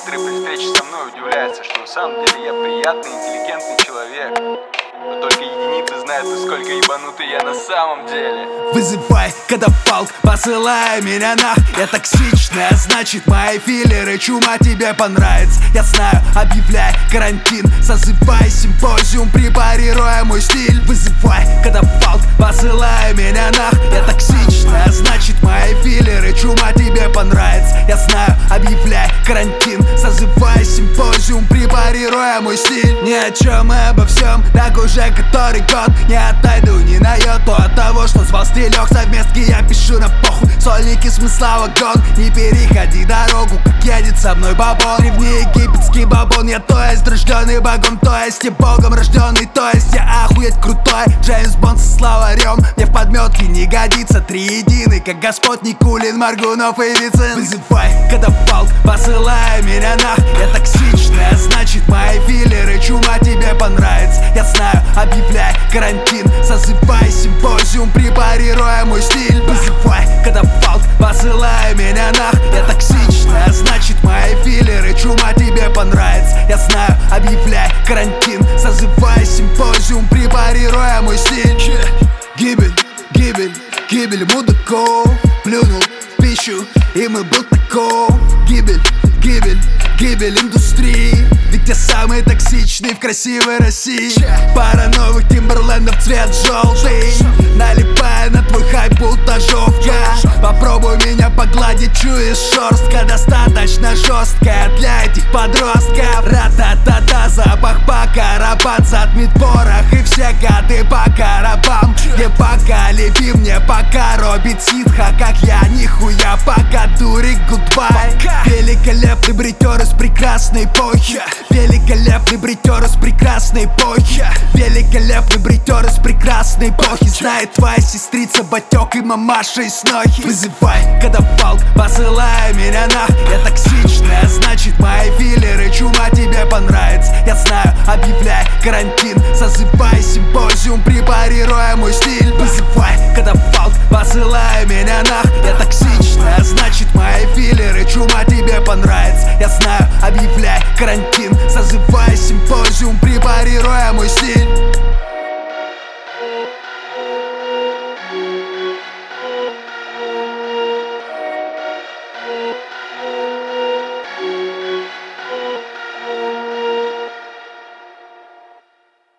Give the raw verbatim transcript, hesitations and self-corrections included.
Некоторые при встрече со мной удивляются, что на самом деле я приятный, интеллигентный человек. Но только единицы знают, насколько ебанутый я на самом деле. Вызывай катафалк, посылай меня нах. Я токсичная, значит мои филлеры чума тебе понравится. Я знаю, объявляй карантин, созывай симпозиум, препарируя мой стиль. Вызывай катафалк, посылай меня нах. Я токсичная, значит мои филлеры чума тебе понравится. Я знаю, объявляй карантин, созывай симпозиум, препарируя мой стиль. Ни о чем и обо всем, так уже который год. Не отойду ни на йоту от того, что звал стилек совместки. Я пишу на похуй, сольники смысла вагон. Не переходи дорогу, как едет со мной бабон. Древнеегипетский бабон, я то есть рожденный богом, то есть я богом рожденный, то есть я охуеть крутой Джеймс Бонд со словарем. Мне в подметке не годится триединый, как Господь Никулин, Маргунов и Вицин. Вызывай катафалк, посылай меня нах. Я токсичная, значит мои филлеры чума тебе понравится. Я знаю, объявляй карантин, созывай симпозиум, препарируя мой стиль. Вызывай катафалк, посылай меня нах. Я токсичная, значит мои филлеры чума тебе понравится. Я знаю, объявляй карантин, созывай симпозиум, препарируя мой стиль. Гибель, гибель, гибель мудаков. Плюнул в пищу, и мы был таков. Гибель, гибель, гибель индустрии. Ведь я самый токсичный в красивой России. Пара новых Тимберлендов, цвет желтый, налипая на твой хайп, будто жовтка. Попробуй меня погладить, чуешь, шерстка достаточно жесткая для этих подростков. Ра-та-та-та, запах пока, рабат затмит порох, и все гады по коробам. Не пока, леви мне пока, робит ситха, как я, нихуя пока, дурик, гудбай. Великолепный бритер из прекрасной эпохи. Великолепный бритер из прекрасной эпохи. Великолепный бритер из прекрасной эпохи. Знает твоя сестрица Батек и мамаша из Нохи. Вызывай катафалк, посылай меня нах. Я токсичная, значит мои филлеры чума тебе понравится. Я знаю, объявляй карантин, созывай симпозиум, препарируя мой стиль. Вызывай катафалк, посылай меня нах. Я токсичная, значит мои филлеры чума тебе понравится. Я знаю, объявляй карантин,